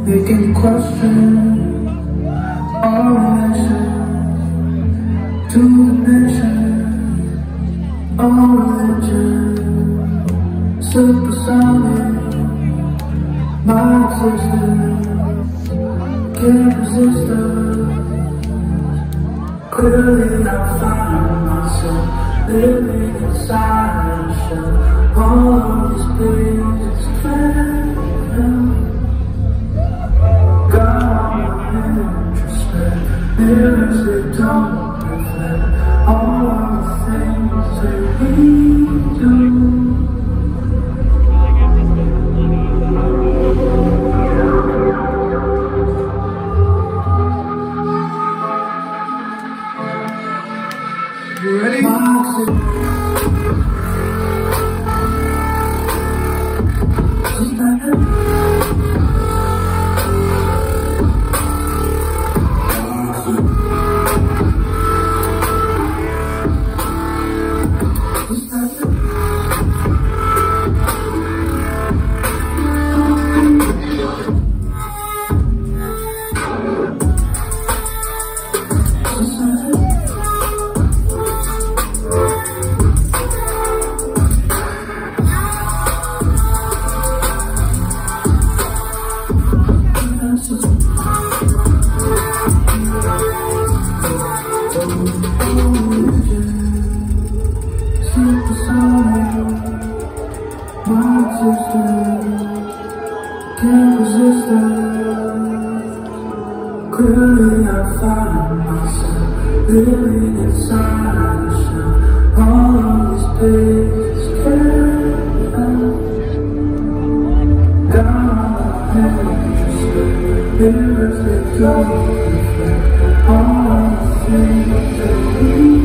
making me question our relation to the nation, our religion, supersonic, my existence, can't resist us. Clearly I find myself living inside a shell. All of these places can't help. Got all my introspect, mirrors that don't reflect all of the things that we do. You ready? Can't resist us. Clearly I find myself living inside a shell. All of these pages can't help. Down on the introspect, mirrors that don't reflect all of the things that we